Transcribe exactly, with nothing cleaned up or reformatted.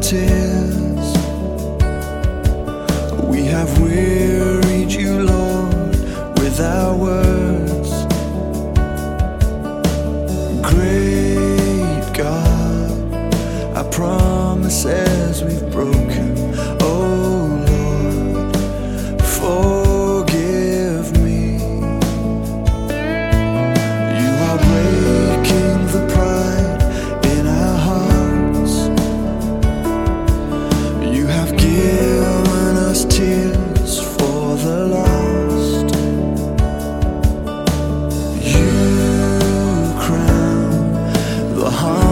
tears. We have wearied you, Lord, with our words. Great God, our promises we've broken. Oh Lord, forgive me. You are breaking the pride in our hearts. You have given us tears for the lost. You crown the heart